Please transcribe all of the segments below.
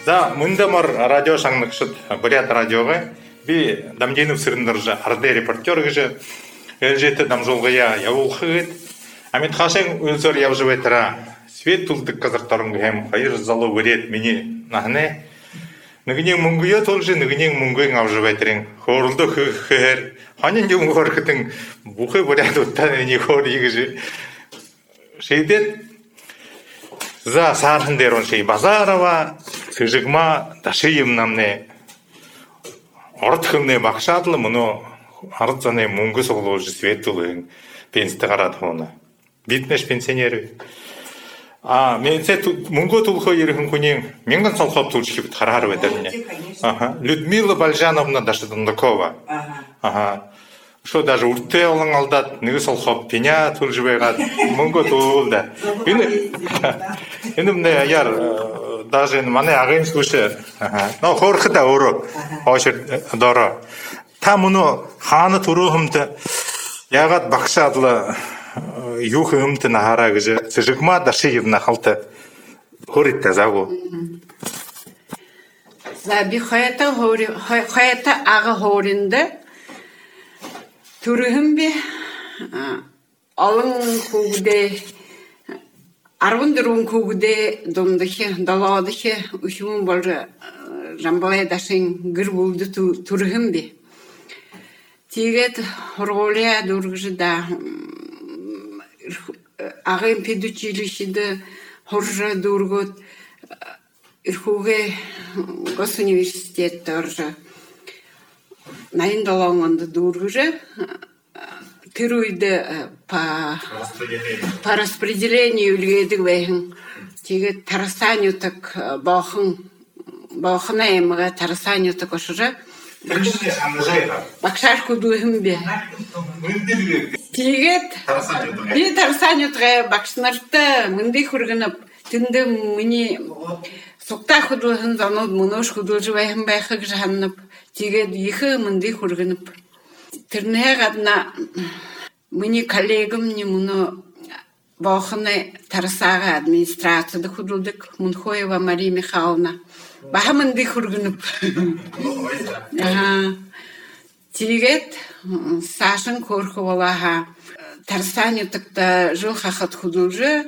За мындамар радио шаңныкшыт бурят радиоға би дамденов сырындыржы арды репортер гыжы элжеті дамжолғая яулхыгыт амит хашен үлсөр явжыветра свет тулдык казартарың hem хайыр залы вырет мені нахне ныгынең мунгуя толжы ныгынең мунгуең авжыветрин хорулды хыр ханен жум хоркытың бухы бурят уттан не хор игыжы шейдет за сархындерон шей базарова сыжыгма дашыйым намне ортхымне бақшадлы мұны арзаны мунгы соғылуы светлыың пенсті қарады оны битнеш пенсионері менсе мунгы тұлқы ерігін күнен менгін салқап тұлшығы біт қарары өдіріне Людмила Бальжановна Дашыдындыкова шо даже урте олың алдат нығы салқап пеня тұлжыбайға мунгы тұлды енді міне яр даже мане ағайын слушай но хорхы да уру очер дора там уно ханы турухымты ягат бақшадлы юхымты нахара гыжы сыжыкма дашиевна халты хоритта загу заби хаята ағы хоринды турухым бе алың кугде Арвындырун кугде домдахе даладахе ушумун бар жамбалай дашин гыр булды турхым бе. Тигет роле дургжы да агым педучилищеде хоржа дургот ирхуге госуниверситет торжа. Найын далаңында дургжы Тируйды по распределению үлгедік теге тарасанию так бахына еміға тарасанию так ошыжа бақшар күдуғым бе тегет би тарасанию тға бақшынарты мынды хүргініп түнді мұне соқта күдуғын занод мұнош күдуғы байхым байхық жағанып тегет ехі мынды хүргініп Тірнеғ адына мұны коллегам не мұны бақыны тарасаға администрацияда құдылдық Мұнхоева Мария Михайловна. Баға мұнды құргынып. Тегет Сашын көркі олаға тарасаны тұқта жыл қақыт құдылжы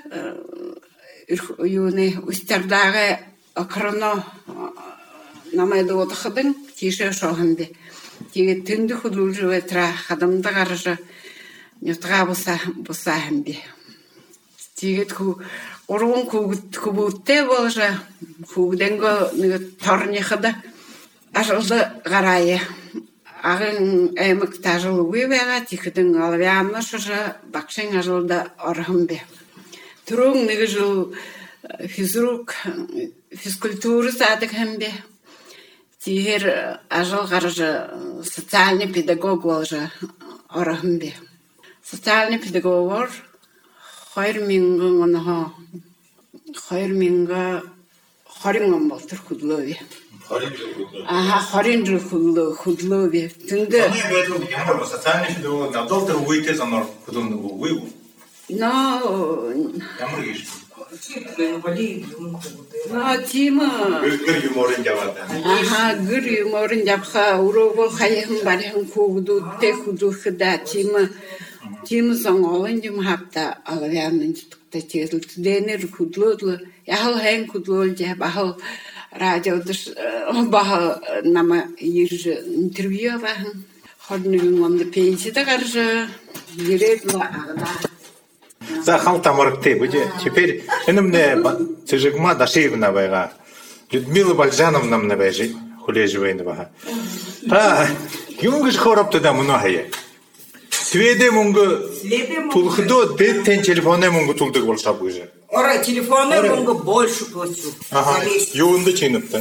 үстердағы ақырыны намайды отықыдың теші шоғынды. Теге түнді құдылжы өтіра қадымды қарыжы нетға бұса әмбе. Теге ұрғын күбітте болжы күбіденгі торны қыды ажылды қарайы. Ағын әмік тажылы өйвеға текідің алвяны шыжы бақшын ажылды орғын бе. Тұрың неге жыл физкультуры садық әмбе. Тигер ажал гаража социальный педагог болжа орахым бе. Социальный педагог хайрминга харинган болтыр худлове. Харин худлове. Түнді социальный педагог доктор уйте занор худумны уйу. Но Тима гыр юморын жабады. Гыр юморын жабха урого хайым барым кугду те худухда Тима заңолын жум хапта алвянын тукта тезл денер худлодлы яхал хэн худлол жаб ахал радиодыш баха нама иржи интервью бахын ходнугун онда пенсияда каржы ередлы агда За халта маркте bude. Теперь мне Цыжигма Дашиевна байга. Людмила Бальжановна мне байжи. Хулеживайна бага. Юнгыш хорапты да многое. Сведе мунга тулхдо беттен телефоне мунга тулдык болса быжы. Ора телефоне мунга больше плачу. Юнды чиныпты.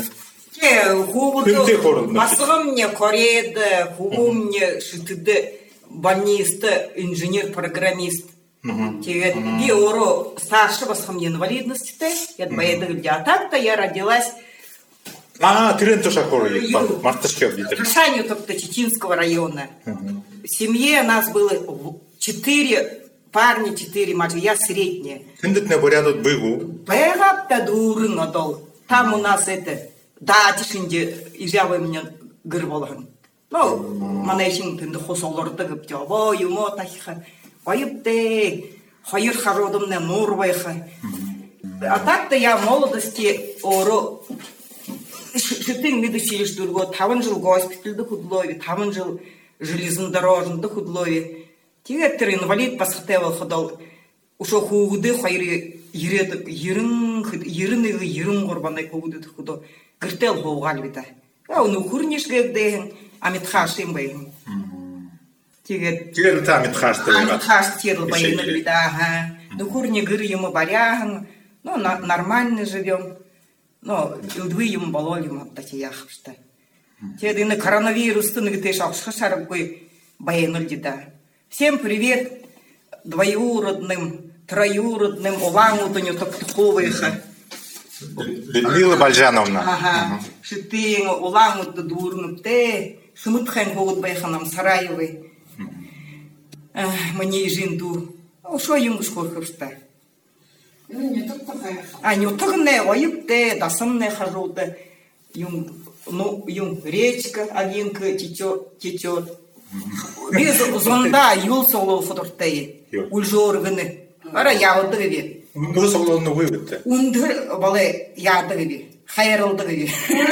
Басылым мне Кореяда, хубум мне шитыды больниста, инженер-программист. Би оро старшего мне инвалидности-то, я поеду, а так-то я родилась. Тирен тоже хоры, Мартышкев. Крышанию только Чечинского района. В семье нас было 4 парня, 4 мальчика, я средняя. Кындык на порядок быву. Бэга-то дуры надол. Там у нас это да дишинде ижабы меня гырболган. Ну, манайшин тынды хосолорды гып жабо юмо тахиха. Ойыпте, хайыр хародымне нурбайха. А так-то я в молодости оро шитин медучилищ дурго, 5 жыл госпитальда худлови, 5 жыл железнодорожнда худлови. Тигеттер инвалид пасхтевал ходал. Ушо хугуды хайры иредик, ерын горбанай хугуды худо. Гыртел хоугал бита. Ну хурнишгэгдэн амитхашим бэйн. Тигет амитхашты бэйн. Амитхашты бэйн бита. Ну хурни гыр ему баряхан. Ну нормально живем. Ну илдвы ему бололим аптати яхпшта. Тедины коронавирусты нагтеш алшхашаргой бэйн дида. Всем привет двоюродным, троюродным улангутаню токтуховыха. Людмила Бальжановна. Ага. Шитин улангут дурнупте, шумытхэн год байханам Сараевой. Мне жинду. Шо юм скорховста. А не тогне ойыпте, дасымне хажуты. Юм речка агинка течет. Без зонда юл соло фотортей. Ульжорганы. Ара яудыгы. Унdur солону выведте. Унdur бале ядыгы. Хайрылдыгы.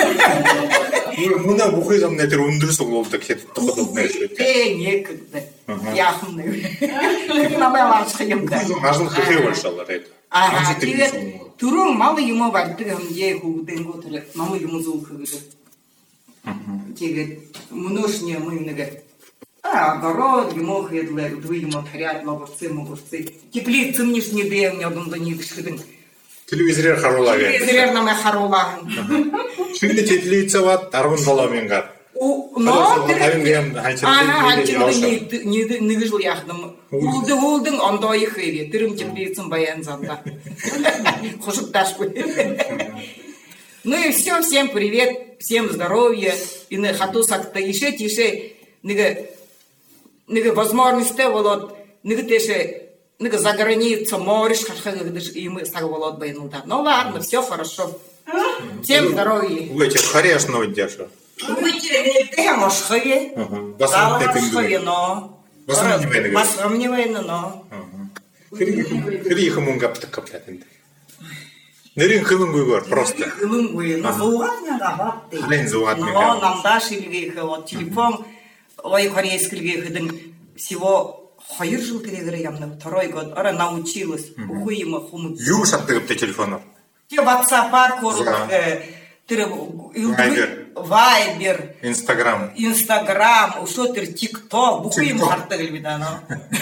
Мына бухызам нетер унdur сололду кетип тоходулмай жүрөт. Некогда. Яхны. Намайлашкым да. Ажыл хыхы башалар эт. Ага, турум малы юмо бардыгым е худен готыр. Мамы юмо зулхыгы. Тегет мношне мыйныгы. Огород, ему хедлер, две ему тарят, могурцы. Теплицы мне ж не даем, ни одном да не дышхыдын. Телевизор харолагы. Телевизор наме харолагын. Şimdi teplitse var, tarvın balamingar. Но, не выжил яхным. Улдың, ондо их эви, тырым теплицам баян занда. Хошук дашку. Ну и все, всем привет, всем здоровья. И на хату сакта еще тише, нега возможности волод, нега теше, нега за границу моришь, и мы сага волод байнулда. Ну ладно, все хорошо. Всем здоровья. Вечер хорошо держу. Вечер мошхове. Басамневе, но. Басамневе, но. Хрих мунгапта каплятинде. Нерин хылынгуйгор просто. Хылынгуй, но зуатня рабатты. Хлен зуатня. Но нам дашилге, вот телефон. Ой, корейский хыдын всего хайыр жыл керегірі ямны, 2 год, ара научилась, ухуима хумыт. Юж аттығыпты телефонор? Те ватсапар кордық, Вайбер, Инстаграм, ушо тір тикток, ухуима хартығыл бидано.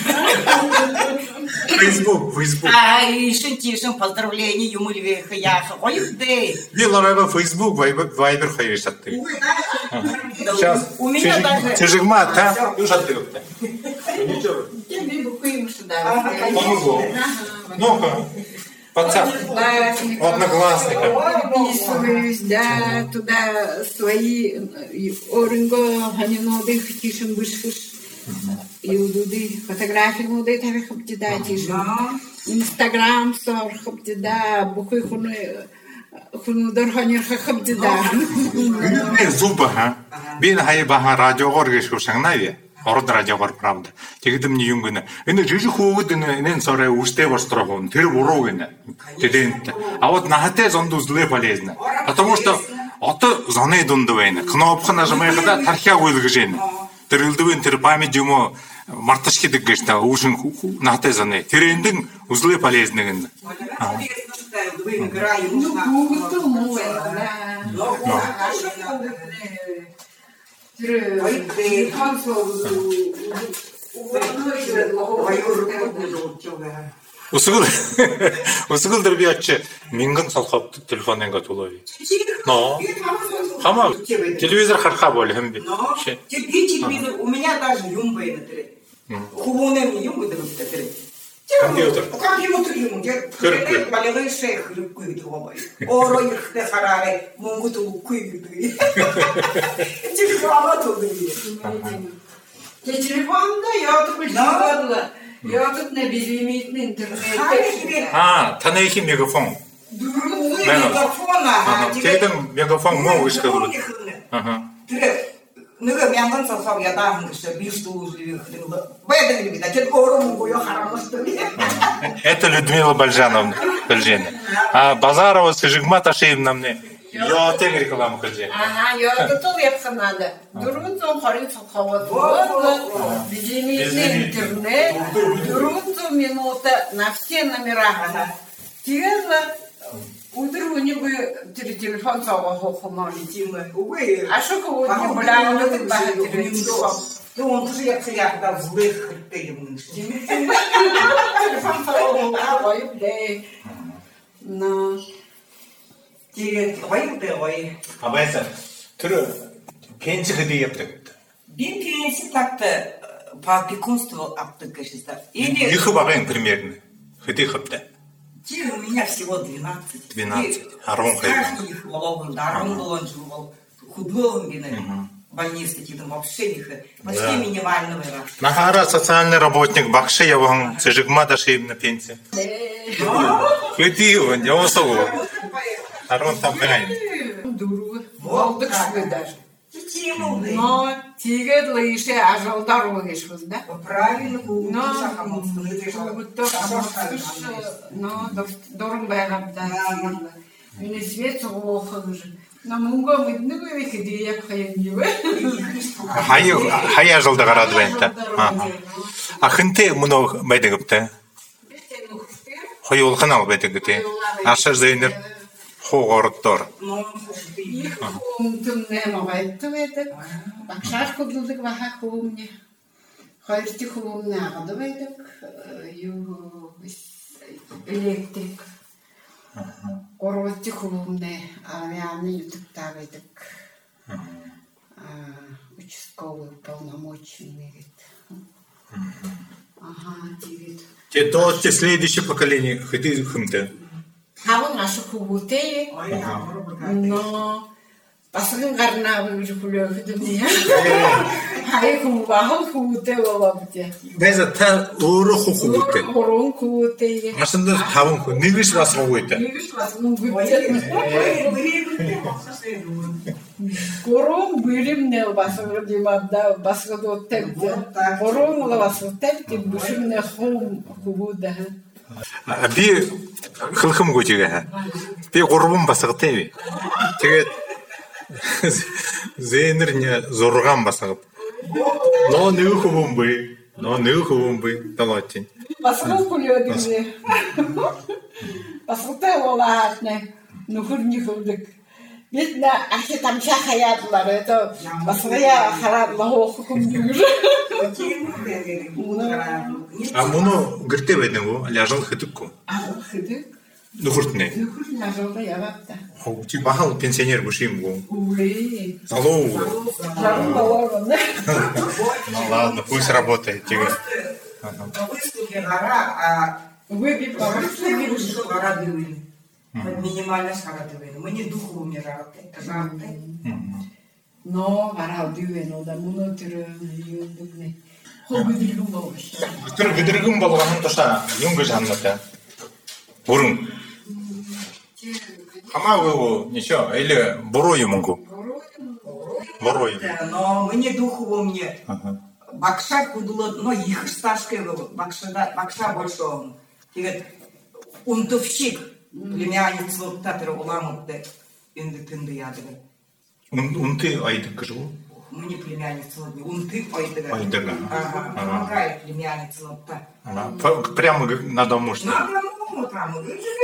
Фейсбук. Ишін тишін поздравление, юмылве хаяха, ойыхды. Виларайба Фейсбук, Вайбер хайыр шатты. Сейчас, У меня даже... Чижигма, та? Юж аттығыпты. Тебе бухуем сюда. Ну-ка, WhatsApp, Одноклассника. Переписываюсь, да, туда свои орынго, ханинодых, тишин бышхыш. Илдуды, фотографии моды таве хабдида тишин. Инстаграм сор хабдида, бухуй хунудар ханир хабдида. Зуба, ха? Бин хайбаха радиогор гешушан наве. Ород радиогор, правда. Тегдем не юнгына. Энэ жижи хугудына, инен сорай усте вострогон, тэр уровень. Тедент. А вот нахате зонду зле полезно. Потому что ото зоны дундувейна. Кнопка нажимая, когда тархя уйлгжен. Тэр илдвен тэр память ему марташки дэггэшта, ушин нахате зоны. Тэр эндэн узле полезны. Усгул дэрбиячи мингэн салхабд телефонын гатулови. Но, хама телевизор харха боли хэмби. Телевизор, у меня даже юмба это тре. Хубунем юмба это тре. Компьютер. Компьютер юмба. Балилы шейх рыбкуй двобай. Оро их те хараре, мунгуту лукуй. Телефон тудыви. Телефон да, я тут я тут на безлимитный интернет. Танайхи мегафон. мегафона. Тегден мегафон мол ышкылы. Ныга мянган сасав ядам гыше бишту живых. Бэдэн любит, а тет ором гуё харамышты. Это Людмила Бальжановна Бальжена. А Базарова Сыжигма Ташеевна мне. Я тег рекламу хочу. Ага, я готов ехать надо. Дурунцом харится хават. Безлимитный интернет. Дурунцом минута на все номера. Теперь утру не бы телефон сова хохомали. А что кого не бля, вот это телефон. Ну он тоже я когда злых ты Телефон сова хохомали. Но Ой. А байса түрі пенсі қыды ептік. Бен пенсия так-то по опекунству обтыкаешься. Или... Ихы бағайын примерно. Қыды қыпты. У меня всего 12. 12. Арон қайын. Их воловым, даром был жил. Худовым бены. Больницы тидым вообще их. Почти минимального раста. Нахара социальный работник бақшы яван Сыжигма Ташеевна пенсия. Қыды он, я осылу. Арон там қайын. дуру. Болдық швы даже. Но тигет лыше ажалдар ойышыз, да? Правильно, но дорым байгабда. Мені свет соғылы же. Но мұнға мүдні көмекі дейек қайын дейбі. Хая жылда қарады бәнті. Ақынты мұны бәйдігіпті. Хой олқын ал бәйдігіті. Ашыр зейнір хоғырыттыр. Их хумтымне мағайтты бәйдік. Бақшар құдылдық баға хумне. Хайрти хумне ағады бәйдік. Электрик. Орватти хумне. Авианы ютықта бәйдік. Участковый полномоченный. Ага, тигет. Те то следующее поколение хыды хымты. Хавын ашы хубутей, но пасығын қарнағы уже күлөкіді мне. Хай хубағын хубутей олабыте. Бәзі та оры хубутей. Орын хубутей. Асында тавын ху, негіш басыға ойты. Негіш басының бүттен. Орын бөлімне басығы демадда басығы доттепті. Орын ола басығы тепті бүшімне хубуды. Би қылқым көтеге. Би ғұрбым басығы тәйбі. Тегет зейнірне зорған басығы. Но нөгі хубым бұй. Но нөгі хубым бұй. Далаттен. Басығы күлөдіңде. Басығы тәй ола атне. Нүхір не күлдік. Бетіне әке тамша хаядылар. Это басығы я харадла хоқы күмдігір. А мұны гірте бәдін ғо, ляжал хытык ко. Хытык? Нүхіртіне. Нүхір ляжалда ябапта. Ти бағал пенсионер бұшым ғо. Увы. Залоу. Жарым баларым, да? Ну ладно, пусть работает. Выставки гора, а Выпей по выставки что гора дывыли. Минимально шара дывыли. Мы не духу не жарты. Но гара дывен, да мұны түрі юндығны. Хол бүдіргім болыш. Түр бүдіргім болғанын тоша, юңғы жанлықты. Бұрын. Хама ғо, ничего, или борою мұңғы. Борою. Но мы не духу мне. Бакша кудулы, но их стажкой был. Бакша больше он. Тегет, унтовщик, племянница татары уламыпты. Инды тынды ядыгы. Унты айдық жыл? Мы не племянница, унты айдыгы. Айдыгы. Какая племянница лапта? Прямо на дому что? На дому там.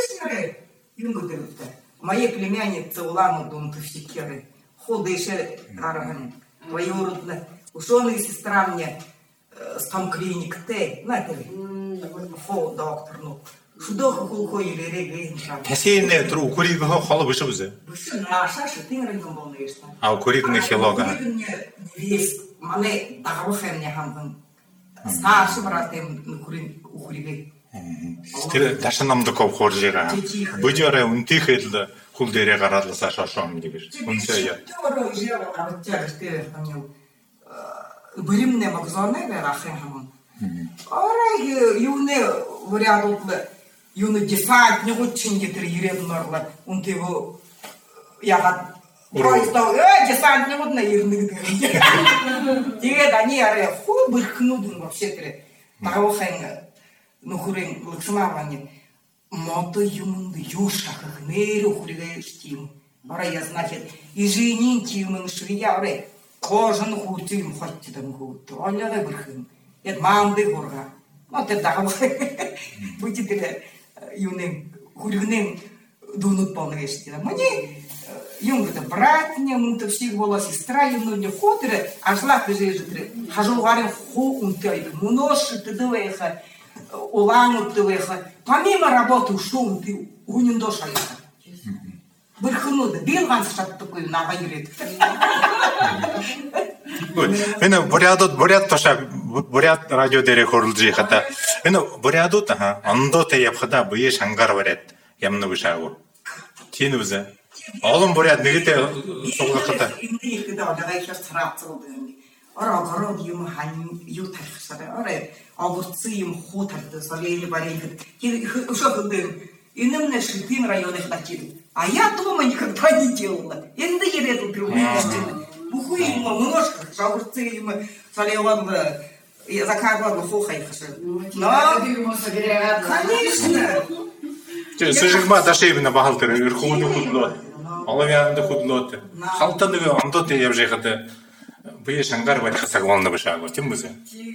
Мои племянницы уламыпты унтовщикеры. Ходы еще арганы. Двоюродные. Ушёный сестра мне там клиник Т, знаете ли? Хо, доктор, ну. Шудоха хулхо или реги. Тәсейіне тұру укуригіға қалы бұшы бұзы? Бұшы наша, шытың рыгым болны ешті. А укуригіні хилога? Укуригіні вес, маны дағырухай мне хамдың. Старшы братым укуриги. Стері ташынамды көп қор жеға. Бұдері үнтих еділді құлдері қарадылса шашуам дегіш. Үнсі я. Тёрі жева, а вот тяга штері тамнел. Бөлімне мағзорны бер ахын хамын. Орай юне вариант юны десантник очень гетер ерен нарлар. Он его я просто десантник вот на ерны. Тебе они аре ху бырхнудын вообще тре. Того хэнга ну хурен лаксмавани. Мото юмунды юшахах неру хуригаштим. Ора я значит и женинки юмын швия оре кожан хуртим хоттидам гут. Оллага бырхын. Я мамды горга. Вот это да. Будете юным хуригным дунут полнештина. Мне юнгда братня, мунта всех была сестра, юну не хотере, а шла пижежитре. Хажу гарен ху унтай, муноши ты дывеха, улану дывеха. Помимо работы шум ты гунин дошаеха. Бырхнуда, билган шат такой на вайрет. Энэ бурят тоша бурят радио дээр хөрлөж хата. Энэ бурядууд ондоотой явхада буяа шангар бариад ямна бишаагүй. Тийм үү? Олон буряд нэгэдээ суглахтаа. Энэ их да давайхаар царацууд юм. Ороо юм хан юу тархсараа. Ороо огурцы юм хуу тардаг солиэли баринг. Ушоглын инэмнэ шитим районах дачил. А я дома никогда не делала. Инда ереду другую. Буху им немножко, огурцы им солеван заказывал хухай. Но, конечно. Сыжигма дашевна бахалтер верховный худлот. Оловянды худлот. Халтаны ондот явжехата. Буя шангар варь хасагвална башагу. Тем бызе.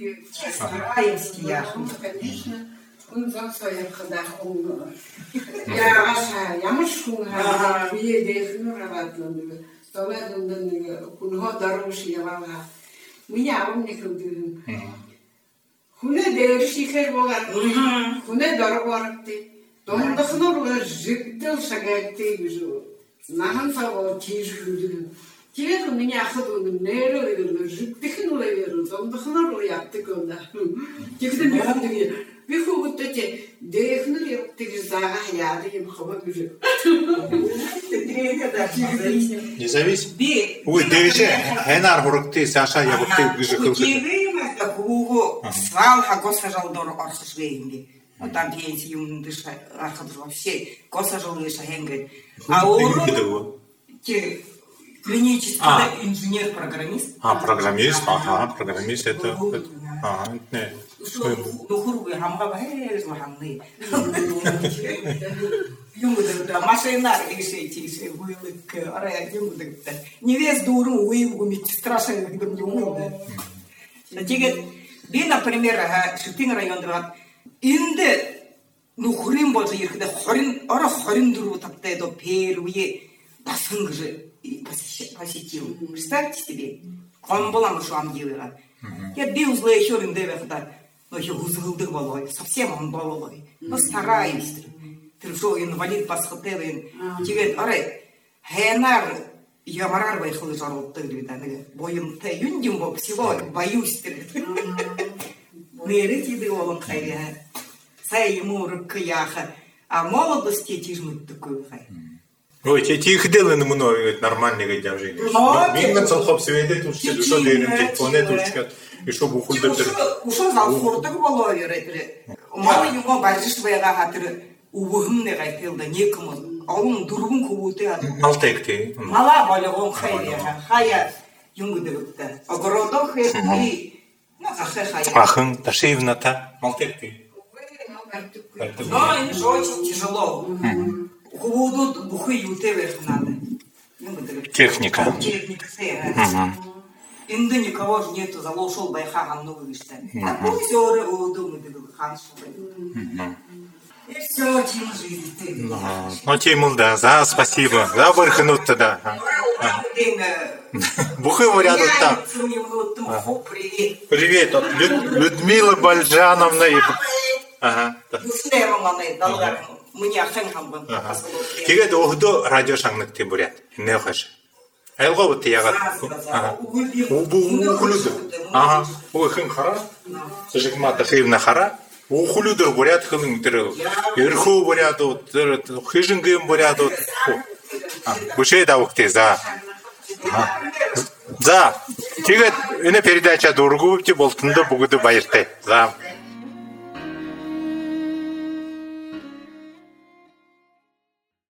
Конечно. Он за своим ходахом. Я аша, я мышку ха, биедех нураватланды. Столедунды кунго даруши явала. Меня умник удын. Хуне дершихер богат. Хуне дарварты. Дондахнор жиктел шагатты бижу. Нахан саво тижу. Тебе у меня ходу нервы жиктихнули, дондахнор яптыконда. Тебе не ходу. Биху вот эти дехнули, ты зага яды им хобот бежит. Независимо. Ой, девище, хенар хурукты, Саша, я вот ты бежит. Кивим, так уго свал хагоса жалдор орсушвейнги. Вот там пьете юм дыша, архадру вообще, коса жалдыша хенгет. А уру клинический инженер-программист. Программист, программист это. Не. Ну хуруй, хамга бахер, махамны. Юмуда, машина, решите, вылык, арая, юмуда. Не весь дуру, вылыгу, страшно, когда мне умыло. Тигет, би, например, Шитин район, инде, ну хурим больше, когда хорин дуру, так-то до первые, басынг же посетил. Представьте себе, он был амушам делала. Я бил злые черным девятка. Но я узгылдык балой, совсем он балой. Но стараюсь. Ты что, инвалид пасхотелин. Тебе, аре, хенар, я марар выехал из жарот, боем те, юндим бог, всего, боюсь. Нерити дыволом хайя. Сай ему рукаяха. А молодости тижмут такую хай. Ой, тих делен мной нормальный гадя в жизни. Минган салхоп сведе тут что дейрим телефоне тут и что бухулдыр. Ушо зал хурдык боло юретре. Малы юго баржиш баяга хатыр убухымне гайтылда неким алым дургун кубуте. Малтекти. Мала бологон хайя. Хая юнгудыкта. Огородо хэти. Ахын ташевната малтекти. Но это очень тяжело. Кубудут бухы ютевер надо. Техника. Техника. Инда никого же нету, залошел байха ганну вышта. А пусть оры удумали ханшу. И все, чем жизнь. Ну, Тимул, да, за спасибо. За вырхнут тогда. Бухы варядут там. Привет, Людмила Бальжановна. Ага. Тэгээд өхдөө радио шагнагдсан бүрээд нэ хаш. Айлгоо бот ягаад. Үхлүд. Үхэн хара. Сжигмата хивна хара. Үхлүдэр бүрээд хөлн дээр ерхөө бүрээд тэр хижингийн бүрээд. Бүшээ давхтэй за. За. Тэгээд энэ передача дургуйч болтондоо бүгд баяртай. За.